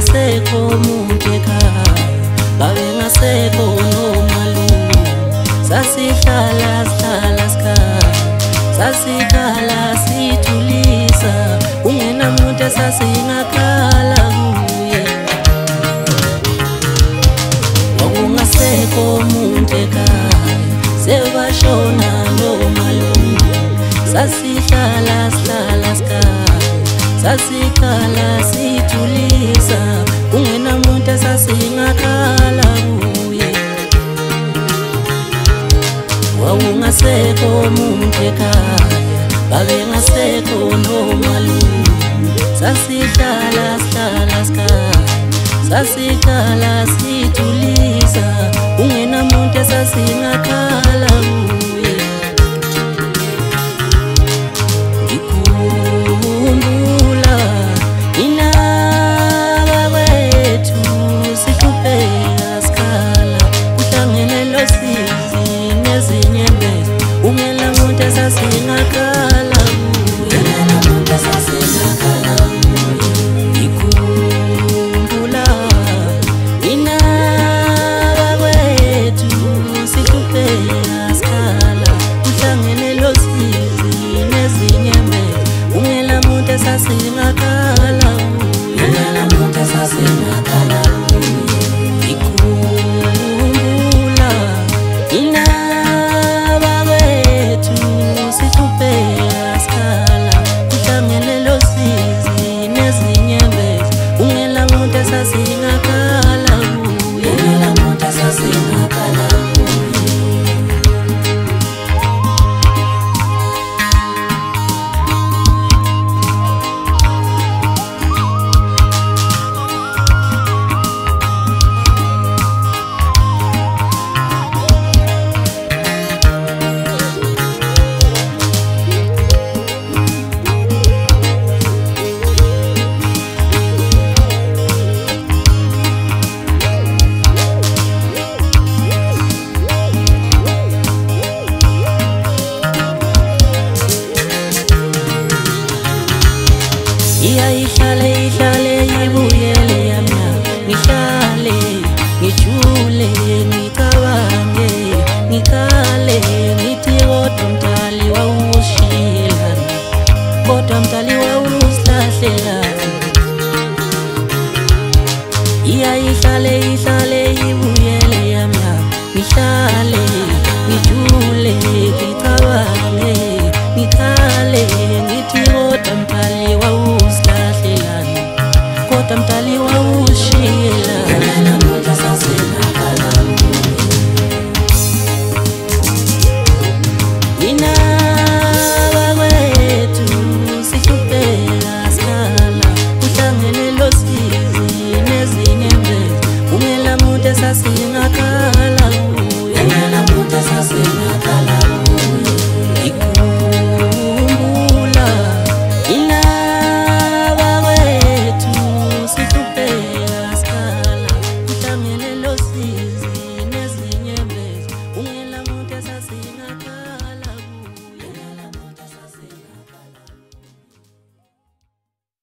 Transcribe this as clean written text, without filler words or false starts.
Wawungasekho umuntu ekhaya, babengasekho nomalume. Sasihlala sikhaya, sasikhala sithulisa, kungenamuntu esasingakhala kuye. Wawungasekho umuntu ekhaya, sebashona nomalume. Sasihlala sikhaya, sasikhala sithulisa, kungenamuntu esasingakhala kuye. Wawungasekho umuntu ekhaya, babengasekho nomalume. Sasihlala sikhaya, sasikhala sithulisa, kungenamuntu esasingakhala kuye. Ngikhumbula inaba kwethu sihlupheka sikhala, kuhlangene lo sizi nezinyembezi, ungela muntu esasingakhala kuye. Ngikhumbula inaba kwethu sihlupheka sikhala, kuhlangene lo sizi nezinyembezi, ungela muntu esasingakhala kuye. Ngikhumbula inaba kwethu sihlupheka sikhala, kuhlangene lo sizi nezinyembezi, ungela muntu esasingakhala kuye. Ihlale ibuyele yaminyaka, ngihlale ngijule ngicabange, ngikhale ngithi kodwa Mdali wawushiyelani, kodwa Mdali wawusilahlelani. Ihlale ibuyele yaminyaka, ngihlale ngijule ngicabange, ngikhale ngithi kodwa Mdali wawusilahlelani, kodwa Mdali wawushiyelani. Inaba kwethu sihlupheka sikhala, kuhlangene lo sizi nezinyembezi, ungela muntu esasingakhala